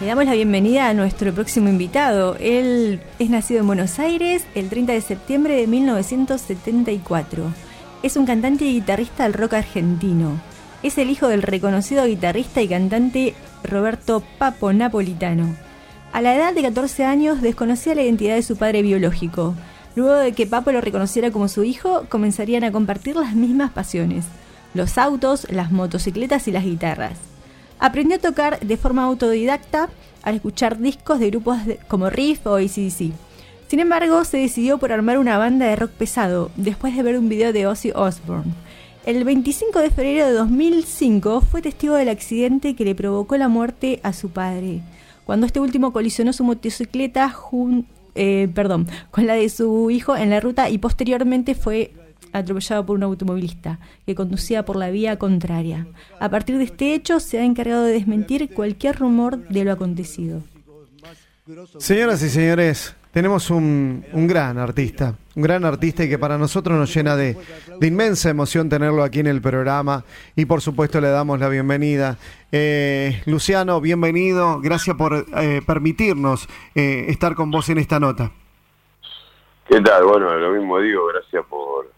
Le damos la bienvenida a nuestro próximo invitado. Él es nacido en Buenos Aires el 30 de septiembre de 1974. Es un cantante y guitarrista del rock argentino. Es el hijo del reconocido guitarrista y cantante Roberto Papo Napolitano. A la edad de 14 años desconocía la identidad de su padre biológico. Luego de que Papo lo reconociera como su hijo, comenzarían a compartir las mismas pasiones: los autos, las motocicletas y las guitarras. Aprendió a tocar de forma autodidacta al escuchar discos de grupos como Riff o AC/DC. Sin embargo, se decidió por armar una banda de rock pesado después de ver un video de Ozzy Osbourne. El 25 de febrero de 2005 fue testigo del accidente que le provocó la muerte a su padre, cuando este último colisionó su motocicleta con la de su hijo en la ruta y posteriormente fue atropellado por un automovilista que conducía por la vía contraria. A partir de este hecho, se ha encargado de desmentir cualquier rumor de lo acontecido. Señoras y señores, tenemos un gran artista y que para nosotros nos llena de inmensa emoción tenerlo aquí en el programa, y por supuesto le damos la bienvenida. Luciano, bienvenido, gracias por permitirnos estar con vos en esta nota. ¿Qué tal? Bueno, lo mismo digo, gracias por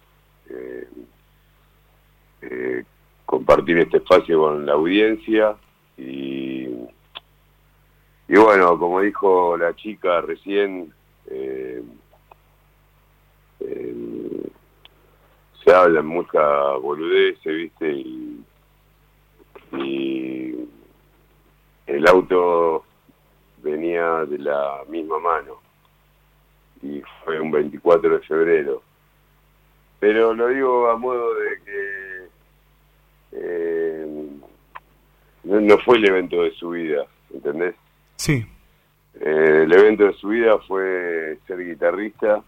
compartir este espacio con la audiencia y bueno, como dijo la chica recién, se hablan muchas boludeces, ¿viste? Y el auto venía de la misma mano y fue un 24 de febrero. Pero lo digo a modo de que no fue el evento de su vida, ¿entendés? Sí. El evento de su vida fue ser guitarrista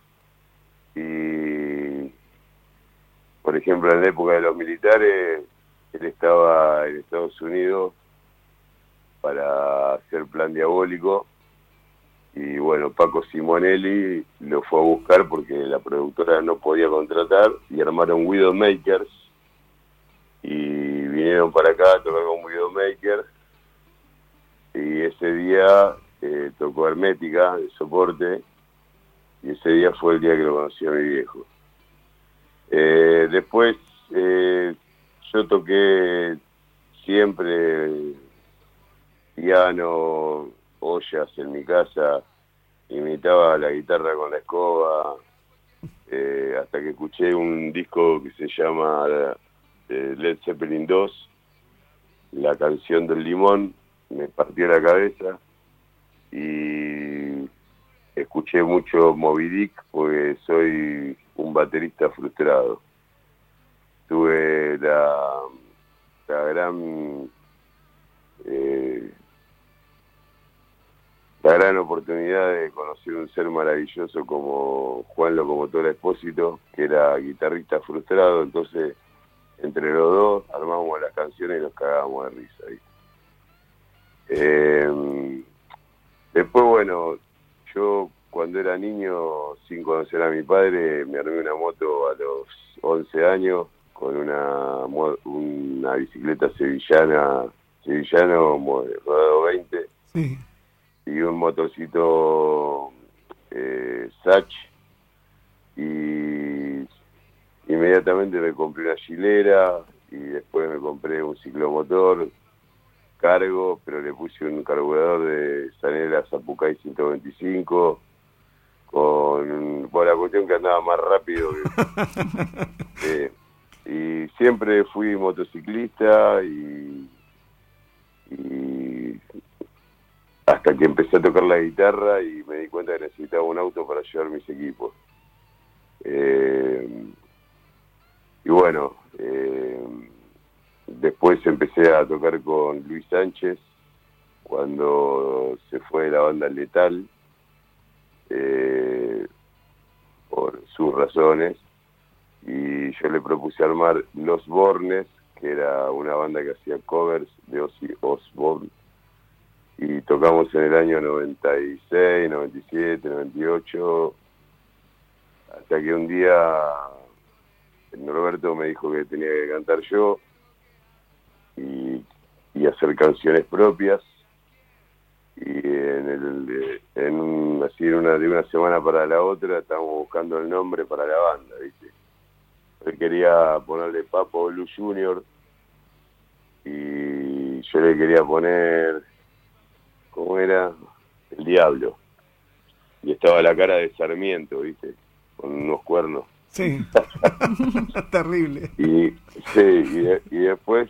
y, por ejemplo, en la época de los militares, él estaba en Estados Unidos para hacer Plan Diabólico. Y bueno, Paco Simonelli lo fue a buscar porque la productora no podía contratar y armaron Widowmakers y vinieron para acá a tocar con Widowmakers, y ese día tocó Hermética de soporte, y ese día fue el día que lo conocí a mi viejo. Después yo toqué siempre piano, ollas en mi casa, imitaba la guitarra con la escoba, hasta que escuché un disco que se llama Led Zeppelin 2, la canción del limón, me partió la cabeza, y escuché mucho Moby Dick porque soy un baterista frustrado. Tuve la gran oportunidad de conocer un ser maravilloso como Juan Locomotora Espósito, que era guitarrista frustrado. Entonces, entre los dos armamos las canciones y nos cagábamos de risa, ¿viste? Después, bueno, yo cuando era niño, sin conocer a mi padre, me armé una moto a los 11 años con una bicicleta sevillano rodado 20. Sí. Y un motorcito Sach, y inmediatamente me compré una chilera y después me compré un ciclomotor cargo, pero le puse un carburador de Sanela Zapucay 125 por la cuestión que andaba más rápido y siempre fui motociclista y hasta que empecé a tocar la guitarra y me di cuenta que necesitaba un auto para llevar mis equipos. Y bueno, después empecé a tocar con Luis Sánchez cuando se fue de la banda Letal, por sus razones, y yo le propuse armar Los Bornes, que era una banda que hacía covers de Ozzy Osbourne, y tocamos en el año 96, 97, 98, hasta que un día Norberto me dijo que tenía que cantar yo y hacer canciones propias, y de una semana para la otra estábamos buscando el nombre para la banda, ¿viste? Él quería ponerle Papo Blue Junior y yo le quería poner, ¿cómo era? El Diablo. Y estaba la cara de Sarmiento, ¿viste? Con unos cuernos. Sí. Terrible. Y después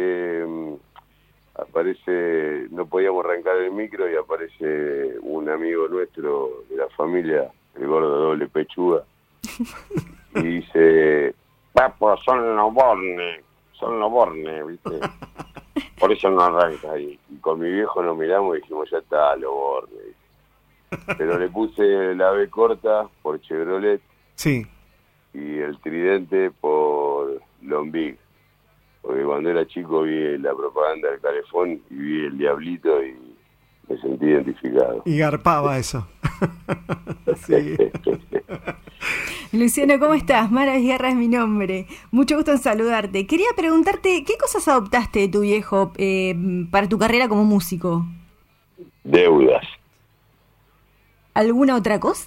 aparece, no podíamos arrancar el micro y aparece un amigo nuestro de la familia, el gordo doble pechuga, y dice: Papo, son los Borne, ¿viste? Por eso no arranca. Y con mi viejo nos miramos y dijimos: ya está, los Borne. Pero le puse la B corta por Chevrolet. Sí. Y el tridente por Lombig. Porque cuando era chico vi la propaganda del Calefón y vi el Diablito y me sentí identificado. Y garpaba eso. Sí. Luciano, ¿cómo estás? Mara Guerra es mi nombre. Mucho gusto en saludarte. Quería preguntarte, ¿qué cosas adoptaste de tu viejo para tu carrera como músico? Deudas. ¿Alguna otra cosa?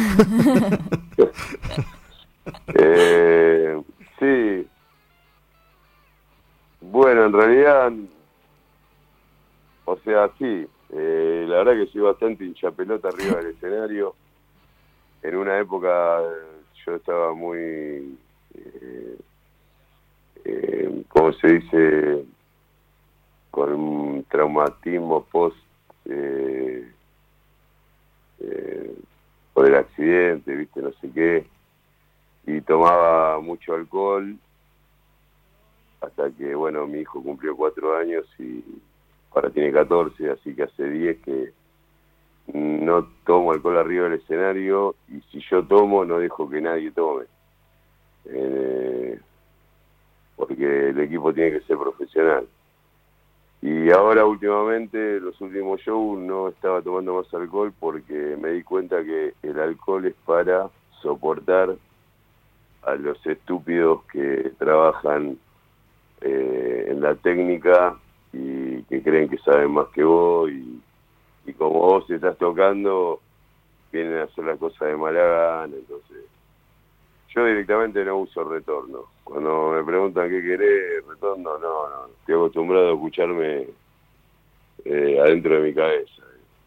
Sí. Bueno, en realidad, o sea, sí. La verdad que soy bastante hinchapelota arriba del escenario. En una época yo estaba muy, ¿cómo se dice? Con un traumatismo por el accidente, ¿viste? No sé qué. Y tomaba mucho alcohol hasta que, bueno, mi hijo cumplió 4 años y ahora tiene 14, así que hace 10 que no tomo alcohol arriba del escenario, y si yo tomo no dejo que nadie tome, porque el equipo tiene que ser profesional. Y ahora últimamente, los últimos shows, no estaba tomando más alcohol porque me di cuenta que el alcohol es para soportar a los estúpidos que trabajan en la técnica y que creen que saben más que vos, y como vos estás tocando, vienen a hacer las cosas de mala gana. Entonces yo directamente no uso retorno. Cuando me preguntan qué querés, retorno, no, estoy acostumbrado a escucharme adentro de mi cabeza.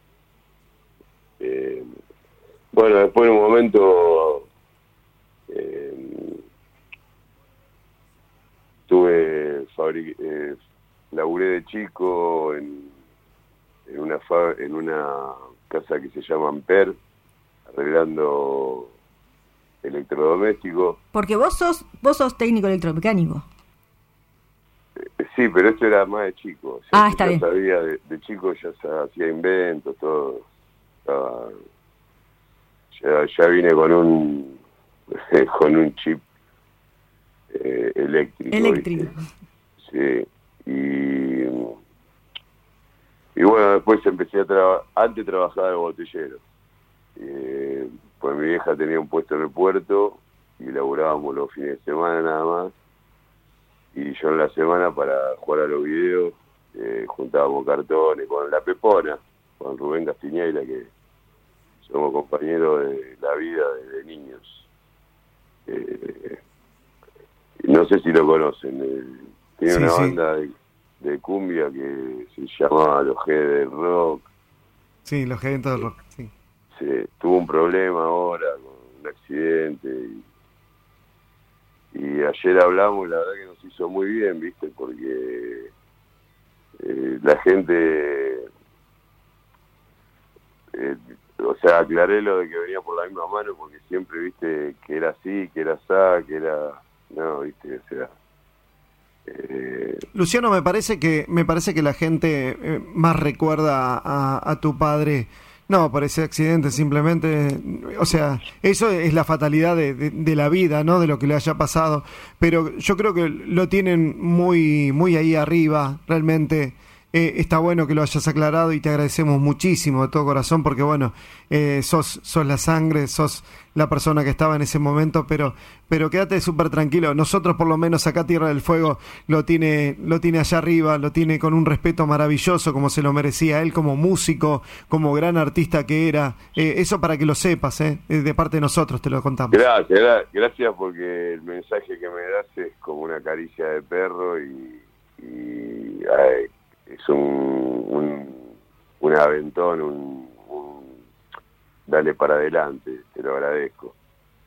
Bueno, después en un momento laburé de chico en una casa que se llama Amper, arreglando electrodomésticos. Porque vos sos técnico electromecánico. Sí, pero esto era más de chico. O sea, está bien. Sabía de chico, ya hacía inventos, todo. Ya vine con un chip eléctrico. ¿Viste? Sí. Y bueno, después empecé a trabajar. Antes trabajaba de botellero. Pues mi vieja tenía un puesto en el puerto y laburábamos los fines de semana nada más. Y yo en la semana, para jugar a los videos, juntábamos cartones con La Pepona, con Rubén Castiñeira, que somos compañeros de la vida desde niños. No sé si lo conocen. Tiene una banda de cumbia que se llamaba Los G del Rock. Sí, Los G del Rock, sí. Sí, tuvo un problema ahora con un accidente y ayer hablamos, la verdad que nos hizo muy bien, ¿viste? Porque la gente, o sea, aclaré lo de que venía por la misma mano, porque siempre, ¿viste? Que era así, que era así, que era... No, ¿viste? O sea... Luciano, me parece que la gente más recuerda a tu padre, no por ese accidente, simplemente, o sea, eso es la fatalidad de la vida, ¿no? De lo que le haya pasado, pero yo creo que lo tienen muy muy ahí arriba, realmente, está bueno que lo hayas aclarado y te agradecemos muchísimo de todo corazón porque bueno, sos la sangre, sos la persona que estaba en ese momento, pero quédate súper tranquilo. Nosotros por lo menos acá Tierra del Fuego lo tiene allá arriba, lo tiene con un respeto maravilloso como se lo merecía él como músico, como gran artista que era. Eso para que lo sepas, de parte de nosotros te lo contamos. Gracias porque el mensaje que me das es como una caricia de perro y es un aventón, un dale para adelante, te lo agradezco.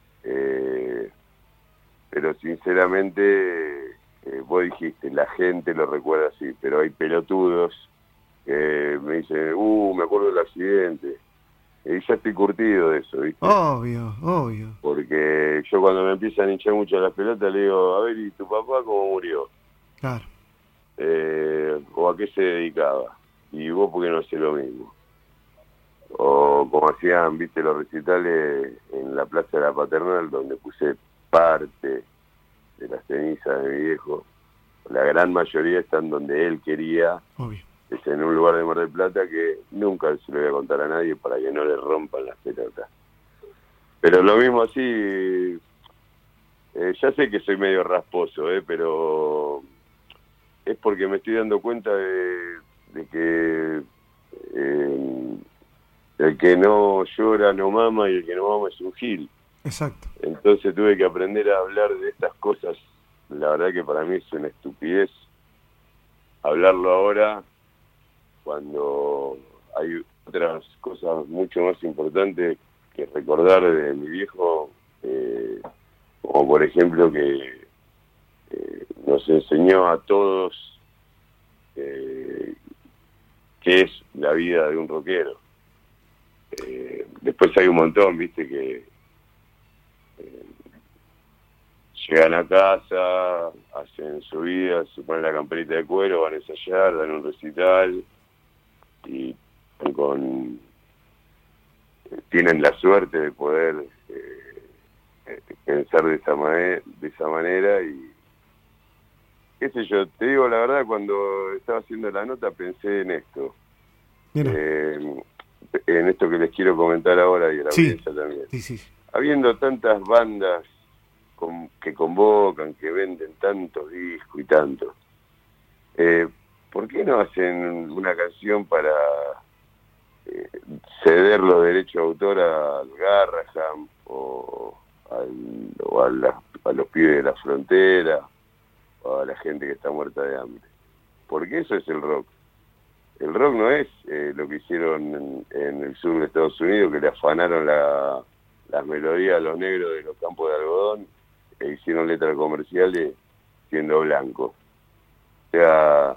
Pero sinceramente, vos dijiste, la gente lo recuerda así, pero hay pelotudos que me dicen, me acuerdo del accidente. Y ya estoy curtido de eso, ¿viste? Obvio. Porque yo cuando me empiezan a hinchar mucho las pelotas le digo, a ver, ¿y tu papá cómo murió? Claro. ¿O a qué se dedicaba? Y vos, ¿por qué no haces lo mismo? O como hacían, viste, los recitales en la Plaza de la Paternal, donde puse parte de las cenizas de mi viejo. La gran mayoría están donde él quería. Obvio. Es en un lugar de Mar del Plata que nunca se lo voy a contar a nadie para que no le rompan las pelotas. Pero lo mismo así, ya sé que soy medio rasposo, pero es porque me estoy dando cuenta de que el que no llora no mama y el que no mama es un gil. Exacto. Entonces tuve que aprender a hablar de estas cosas. La verdad que para mí es una estupidez hablarlo ahora cuando hay otras cosas mucho más importantes que recordar de mi viejo, como por ejemplo que nos enseñó a todos qué es la vida de un rockero. Después hay un montón, viste, que llegan a casa, hacen su vida, se ponen la camperita de cuero, van a ensayar, dan un recital y tienen la suerte de poder pensar de esa manera y qué sé yo, te digo la verdad, cuando estaba haciendo la nota pensé en esto. En esto que les quiero comentar ahora y a la audiencia también. Sí. Habiendo tantas bandas que convocan, que venden tantos discos y tanto, ¿por qué no hacen una canción para ceder los derechos de autor al Garraham o a los pibes de la frontera o a la gente que está muerta de hambre? Porque eso es el rock. El rock no es lo que hicieron en el sur de Estados Unidos, que le afanaron las melodías a los negros de los campos de algodón e hicieron letras comerciales siendo blancos. O sea,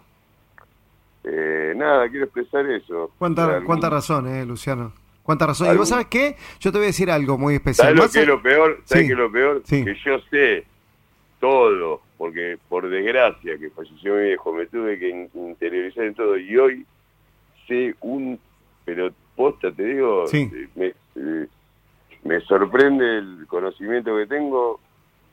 nada, quiero expresar eso. ¿Cuánta razón, Luciano? ¿Cuánta razón? Y vos sabés qué, yo te voy a decir algo muy especial. ¿Sabés lo que es lo peor? ¿Sabés qué es lo peor? Sí. Que yo sé todo, porque por desgracia que falleció mi viejo, me tuve que interiorizar en todo y hoy sé pero posta te digo, sí. Me sorprende el conocimiento que tengo,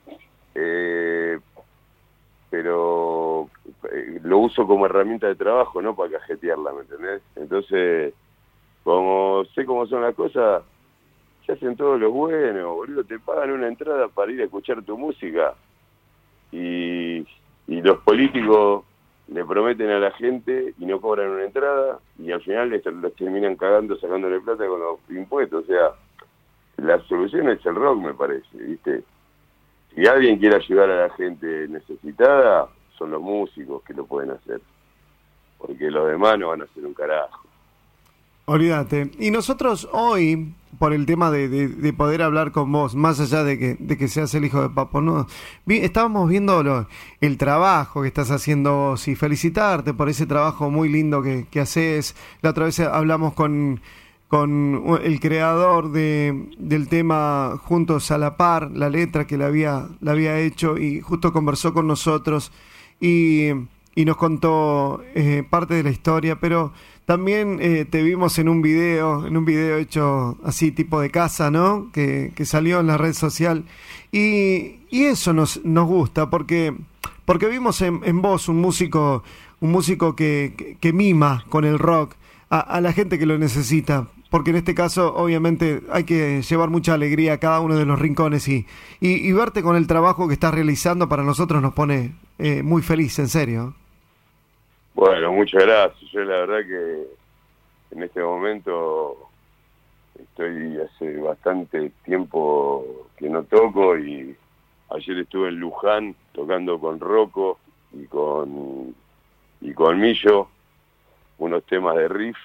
pero lo uso como herramienta de trabajo, no para cajetearla, ¿me entendés? Entonces, como sé cómo son las cosas, se hacen todos los buenos, boludo, te pagan una entrada para ir a escuchar tu música. Y los políticos le prometen a la gente y no cobran una entrada y al final los terminan cagando, sacándole plata con los impuestos. O sea, la solución es el rock, me parece, ¿viste? Si alguien quiere ayudar a la gente necesitada, son los músicos que lo pueden hacer, porque los demás no van a hacer un carajo. Olvídate. Y nosotros hoy, por el tema de poder hablar con vos, más allá de que seas el hijo de Papo, ¿no? Estábamos viendo el trabajo que estás haciendo vos y felicitarte por ese trabajo muy lindo que haces. La otra vez hablamos con el creador del tema Juntos a la Par, la letra que la había hecho y justo conversó con nosotros y nos contó parte de la historia, pero también te vimos en un video hecho así tipo de casa, ¿no? Que salió en la red social y eso nos gusta porque vimos en vos un músico un músico que mima con el rock a la gente que lo necesita, porque en este caso obviamente hay que llevar mucha alegría a cada uno de los rincones y verte con el trabajo que estás realizando para nosotros nos pone muy feliz, en serio. Bueno, muchas gracias. Yo la verdad que en este momento estoy hace bastante tiempo que no toco y ayer estuve en Luján tocando con Rocco y con Millo unos temas de riff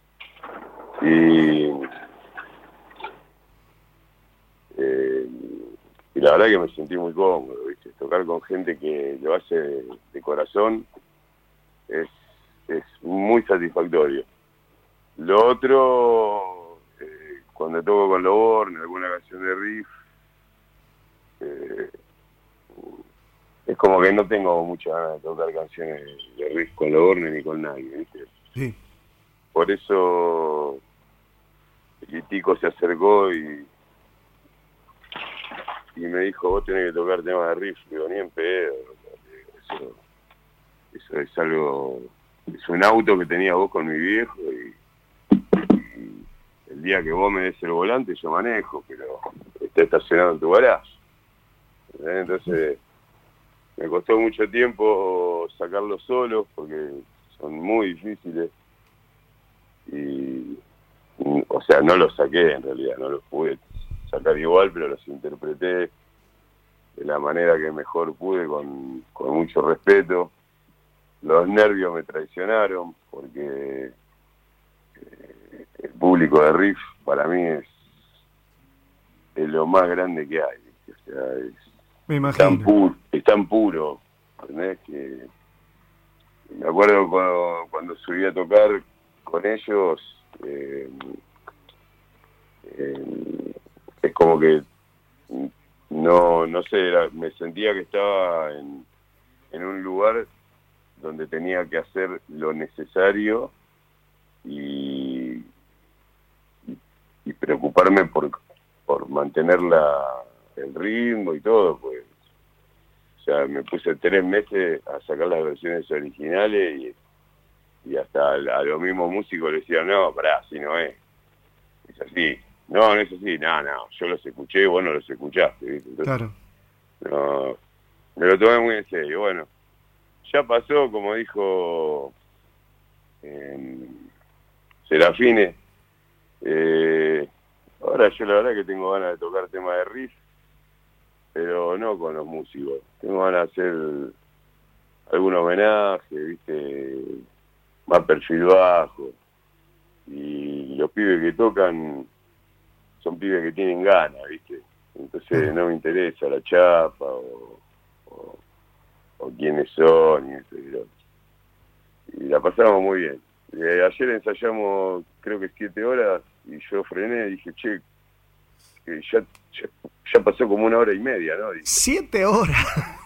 y la verdad que me sentí muy cómodo, ¿viste? Tocar con gente que lo hace de corazón es muy satisfactorio. Lo otro, cuando toco con Loborn, alguna canción de riff, es como que no tengo mucha ganas de tocar canciones de riff con Loborn ni con nadie, ¿viste? Sí. Por eso el Tico se acercó y me dijo, vos tenés que tocar temas de riff. Digo, ni en pedo. Eso es algo, es un auto que tenía vos con mi viejo y el día que vos me des el volante yo manejo, pero está estacionado en tu garaje. Entonces me costó mucho tiempo sacarlos solos porque son muy difíciles y o sea, no los saqué en realidad, no los pude sacar igual, pero los interpreté de la manera que mejor pude, con mucho respeto. Los nervios me traicionaron porque el público de riff para mí es lo más grande que hay, ¿viste? O sea, me imagino. Es tan puro, ¿entendés? Que me acuerdo cuando subí a tocar con ellos, es como que no sé, me sentía que estaba en un lugar donde tenía que hacer lo necesario y preocuparme por mantener el ritmo y todo, pues. O sea, me puse 3 meses a sacar las versiones originales y hasta a los mismos músicos les decían, no, pará, así no es así. No es así, no, yo los escuché, vos no los escuchaste, ¿viste? Entonces, claro. No, me lo tomé muy en serio. Bueno, ya pasó, como dijo Serafine. Ahora yo la verdad que tengo ganas de tocar temas de riff, pero no con los músicos. Tengo ganas de hacer algún homenaje, ¿viste? Más perfil bajo. Y los pibes que tocan son pibes que tienen ganas, ¿viste? Entonces no me interesa la chapa o quiénes son y eso y lo otro. Y la pasamos muy bien. Ayer ensayamos creo que 7 horas y yo frené y dije, che, que ya pasó como 1 hora y media, ¿no? Dije, 7 horas.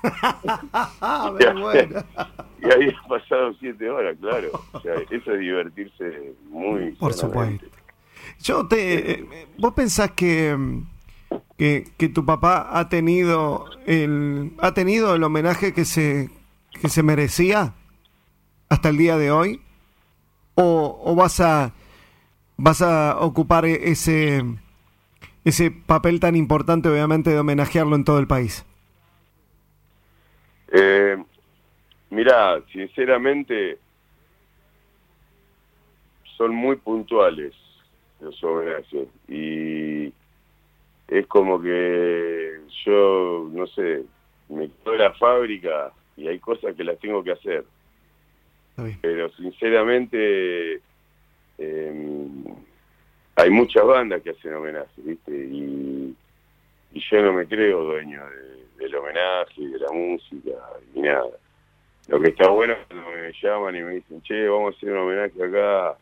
Bueno. Y había pasado 7 horas, claro. O sea, eso es divertirse muy por sanamente. Supuesto. ¿Vos pensás que tu papá ha tenido el homenaje que se merecía hasta el día de hoy? ¿O vas a ocupar ese papel tan importante, obviamente, de homenajearlo en todo el país? Mirá, sinceramente son muy puntuales los homenajes y es como que yo, no sé, me quedo en la fábrica y hay cosas que las tengo que hacer. Pero sinceramente hay muchas bandas que hacen homenajes, ¿viste? Y yo no me creo dueño del homenaje, de la música, ni nada. Lo que está bueno es cuando me llaman y me dicen, che, vamos a hacer un homenaje acá,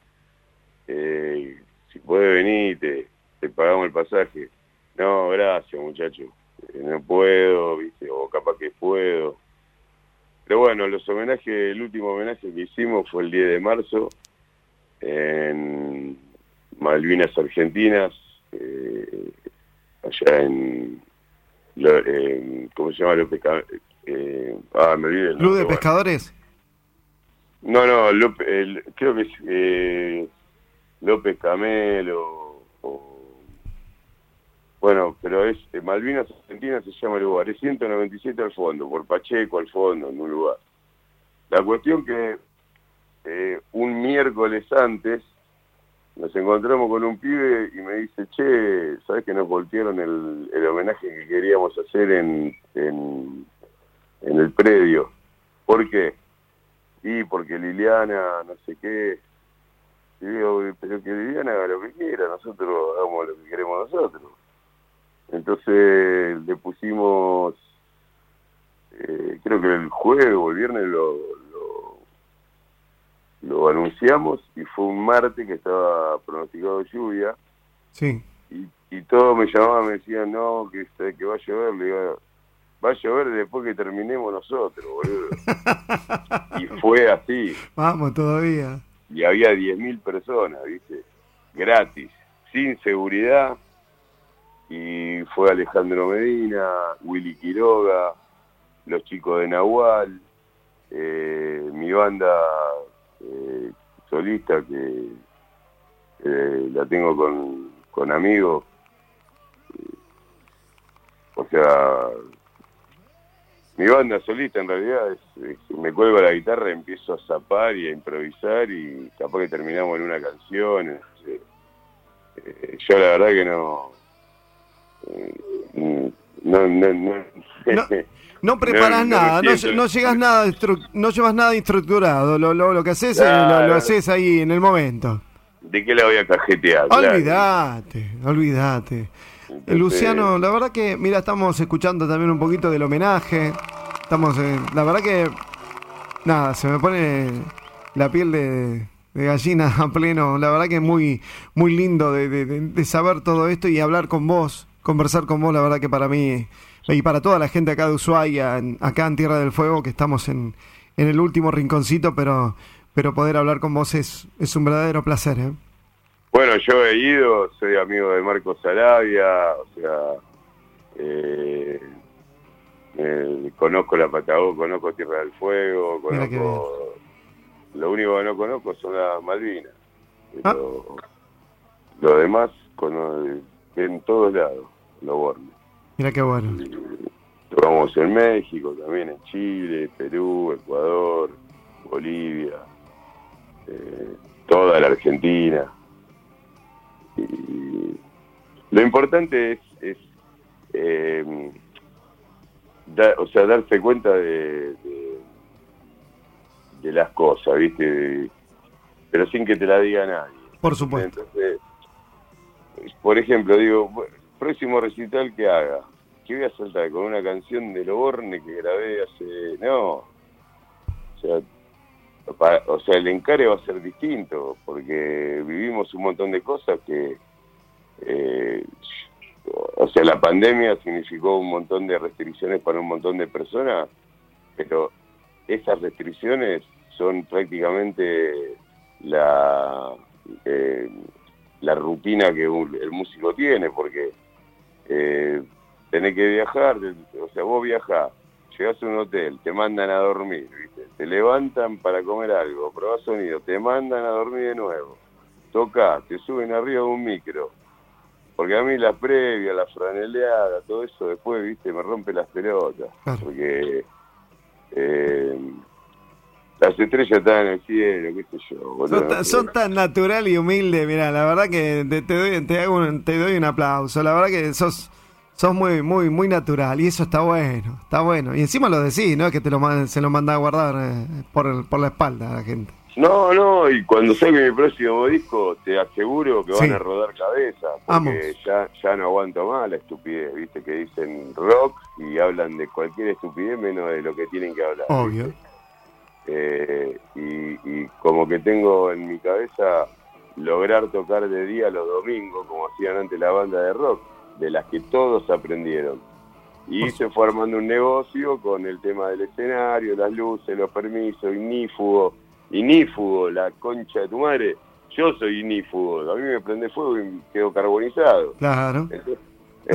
si podés venir, te pagamos el pasaje. No, gracias, muchacho, no puedo, ¿viste? O capaz que puedo. Pero bueno, los homenajes, el último homenaje que hicimos fue el 10 de marzo en Malvinas Argentinas, allá en ¿cómo se llama? Me olvidé el ¿Club de nombre, Pescadores? No, creo que es López Camelo, bueno, pero es Malvinas Argentinas se llama el lugar, es 197 al fondo, por Pacheco al fondo, en un lugar. La cuestión que un miércoles antes nos encontramos con un pibe y me dice, che, ¿sabes que nos voltearon el homenaje que queríamos hacer en el predio? ¿Por qué? Y porque Liliana, no sé qué. Y digo, pero que Liliana haga lo que quiera, nosotros hagamos lo que queremos nosotros. Entonces le pusimos, creo que el jueves o el viernes lo anunciamos y fue un martes que estaba pronosticado lluvia. Sí. Y todos me llamaban, me decían, no, que va a llover. Le digo, va a llover después que terminemos nosotros, boludo. Y fue así. Vamos todavía. Y había 10.000 personas, ¿viste? Gratis, sin seguridad. Y fue Alejandro Medina, Willy Quiroga, los chicos de Nahual, mi banda solista que la tengo con amigos. O sea, mi banda solista en realidad me cuelgo la guitarra, empiezo a zapar y a improvisar y capaz que terminamos en una canción. Yo la verdad que no preparas nada, no llegas nada, no llevas nada estructurado, lo que haces claro, lo haces ahí en el momento. ¿De qué la voy a cajetear? Olvídate. Entonces, Luciano, la verdad que, mira, estamos escuchando también un poquito del homenaje. La verdad que, nada, se me pone la piel de gallina a pleno. La verdad que es muy, muy lindo de saber todo esto y hablar con vos, conversar con vos. La verdad que para mí y para toda la gente acá de Ushuaia, acá en Tierra del Fuego, que estamos en el último rinconcito, pero poder hablar con vos es un verdadero placer, ¿eh? Bueno, yo he ido, soy amigo de Marcos Sarabia, o sea, conozco la Patagonia, conozco Tierra del Fuego, conozco... Lo único que no conozco son las Malvinas. Lo demás, en todos lados, lo bordo. Mira qué bueno. Tocamos en México, también en Chile, Perú, Ecuador, Bolivia, toda la Argentina. Y lo importante es darse cuenta de las cosas, ¿viste? Pero sin que te la diga nadie. Por supuesto. Entonces, por ejemplo, digo, próximo recital que haga, que voy a saltar con una canción de Loborne que grabé hace... No. O sea, el encare va a ser distinto, porque vivimos un montón de cosas que... o sea, la pandemia significó un montón de restricciones para un montón de personas, pero esas restricciones son prácticamente la rutina que el músico tiene, porque tenés que viajar, o sea, vos viajás, llegás a un hotel, te mandan a dormir, ¿viste? Te levantan para comer algo, probás sonido, te mandan a dormir de nuevo, tocás, te suben arriba de un micro, porque a mí la previa, la franeleada, todo eso después, ¿viste? Me rompe las pelotas, porque las estrellas están en el cielo, qué sé yo, boludo. Son tan natural y humilde, mirá, la verdad que te doy un aplauso, la verdad que sos muy, muy, muy natural y eso está bueno. Y encima lo decís, ¿no? Que se lo manda a guardar por la espalda a la gente. No, y cuando salga mi próximo disco, te aseguro que van Sí. a rodar cabeza, porque ya no aguanto más la estupidez, ¿viste? Que dicen rock y hablan de cualquier estupidez menos de lo que tienen que hablar. Obvio. ¿Viste? Y como que tengo en mi cabeza lograr tocar de día los domingos, como hacían antes la banda de rock, de las que todos aprendieron. Y se fue armando un negocio con el tema del escenario, las luces, los permisos, inífugo, la concha de tu madre. Yo soy inífugo, a mí me prende fuego y quedo carbonizado. Claro.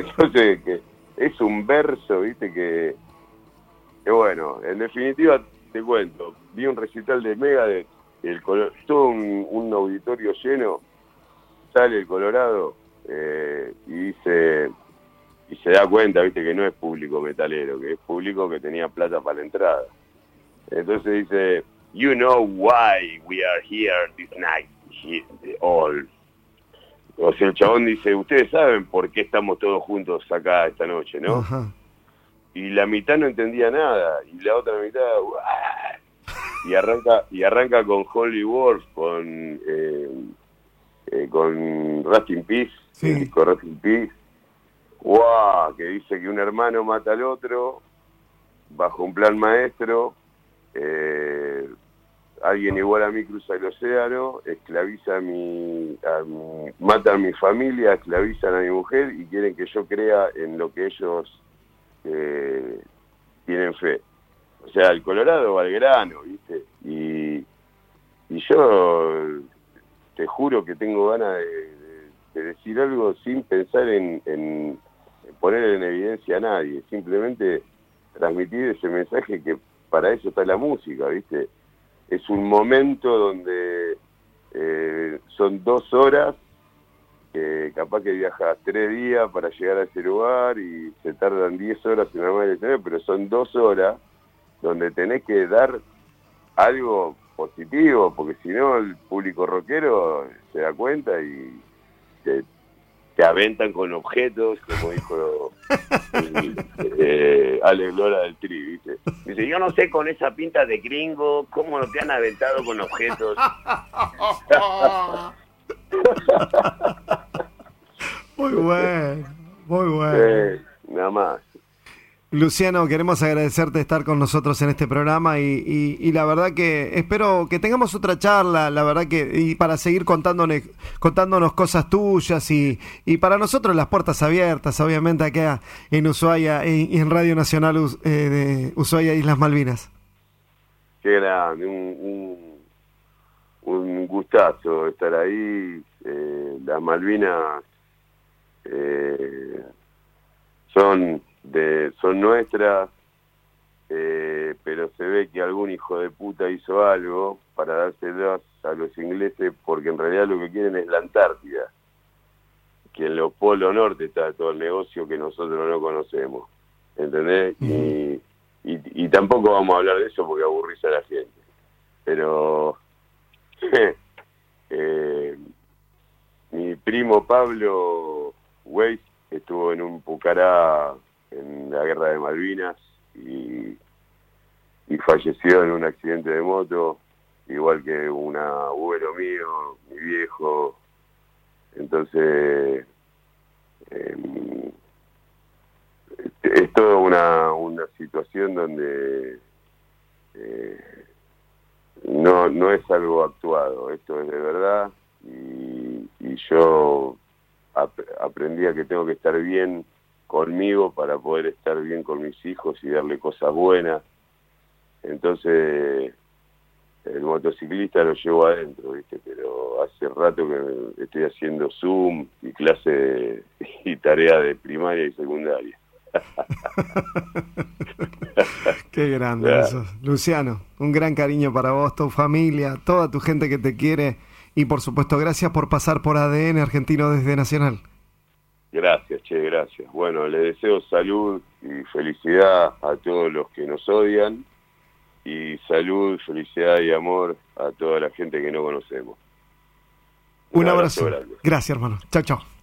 Entonces que es un verso, ¿viste? Que bueno, en definitiva, te cuento, vi un recital de Megadeth, todo un auditorio lleno, sale el Colorado y dice, y se da cuenta, viste, que no es público metalero, que es público que tenía plata para la entrada. Entonces dice, you know why we are here this night, all. O sea, el chabón dice, ustedes saben por qué estamos todos juntos acá esta noche, ¿no? Ajá. Y la mitad no entendía nada, y la otra mitad, y arranca con Holy Wars, con Rest in Peace, sí. El disco Rest in Peace, ¡guau! Que dice que un hermano mata al otro, bajo un plan maestro, alguien igual a mí cruza el océano, esclaviza mata a mi familia, esclavizan a mi mujer y quieren que yo crea en lo que ellos tienen fe. O sea, el Colorado va al grano, ¿viste? Y yo te juro que tengo ganas de decir algo sin pensar en poner en evidencia a nadie, simplemente transmitir ese mensaje que para eso está la música, ¿viste? Es un momento donde son 2 horas, capaz que viajas 3 días para llegar a ese lugar y se tardan 10 horas en armar el escenario, pero son 2 horas donde tenés que dar algo positivo, porque si no el público rockero se da cuenta y te aventan con objetos, como dijo Alex Lora del Tri, ¿viste? Dice, yo no sé con esa pinta de gringo cómo te han aventado con objetos. Muy bueno, muy bueno. Nada más. Luciano, queremos agradecerte de estar con nosotros en este programa y la verdad que espero que tengamos otra charla, la verdad que y para seguir contándonos cosas tuyas y para nosotros las puertas abiertas, obviamente acá en Ushuaia y en Radio Nacional de Ushuaia Islas Malvinas. Qué grande, un gustazo estar ahí. Las Malvinas son nuestras, pero se ve que algún hijo de puta hizo algo para dárselas a los ingleses, porque en realidad lo que quieren es la Antártida, que en los polos norte está todo el negocio que nosotros no conocemos, ¿entendés? Y tampoco vamos a hablar de eso porque aburrís a la gente, pero mi primo Pablo Weiss estuvo en un Pucará en la guerra de Malvinas y falleció en un accidente de moto, igual que un abuelo mío, mi viejo. Entonces es toda una situación donde no es algo actuado, esto es de verdad, y yo aprendí a que tengo que estar bien conmigo para poder estar bien con mis hijos y darle cosas buenas. Entonces el motociclista lo llevo adentro, ¿viste? Pero hace rato que estoy haciendo Zoom y clase y tarea de primaria y secundaria. Qué grande eso. Luciano, un gran cariño para vos, tu familia, toda tu gente que te quiere y por supuesto gracias por pasar por ADN Argentino desde Nacional. Gracias, gracias. Bueno, les deseo salud y felicidad a todos los que nos odian y salud, felicidad y amor a toda la gente que no conocemos. Un abrazo. Gracias, hermano. Chao, chao.